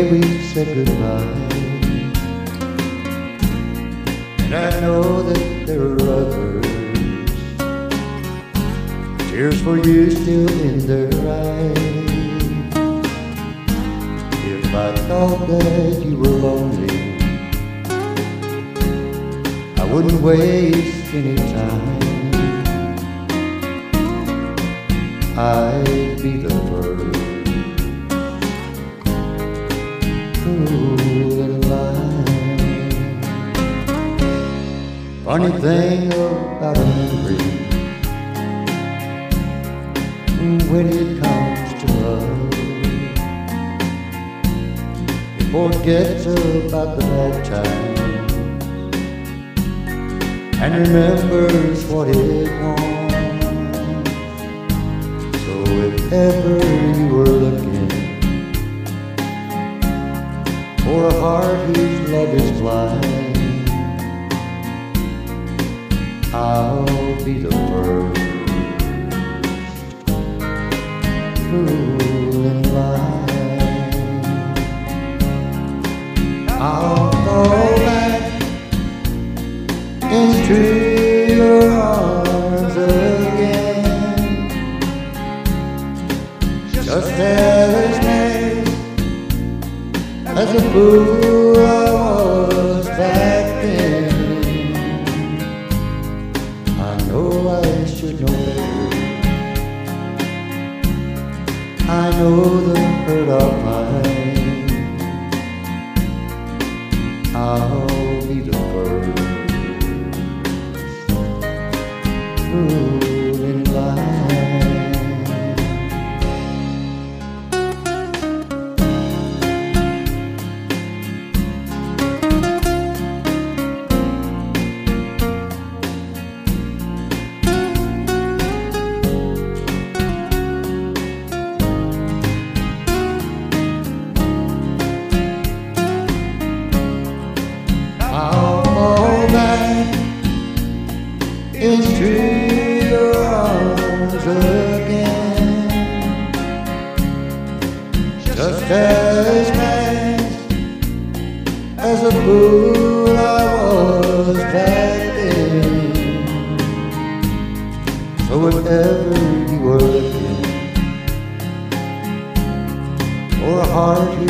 day we said goodbye, and I know that there are others, tears for you still in their eyes. If I thought that you were lonely, I wouldn't waste any time. I'd be the first fool in line. Funny thing about a memory, when it comes to love, it forgets about the bad times and remembers what it wants. So if ever you were looking for a heart whose love is blind, I'll be the first fool in line. I'll go back into your arms again, just as nice as a fool I was back then. I know I should know better, I know the hurt of mine. I'll be the first fool in line. I'll fall back into your arms again, just as fast as a fool I was back then. So if ever you were looking for a heart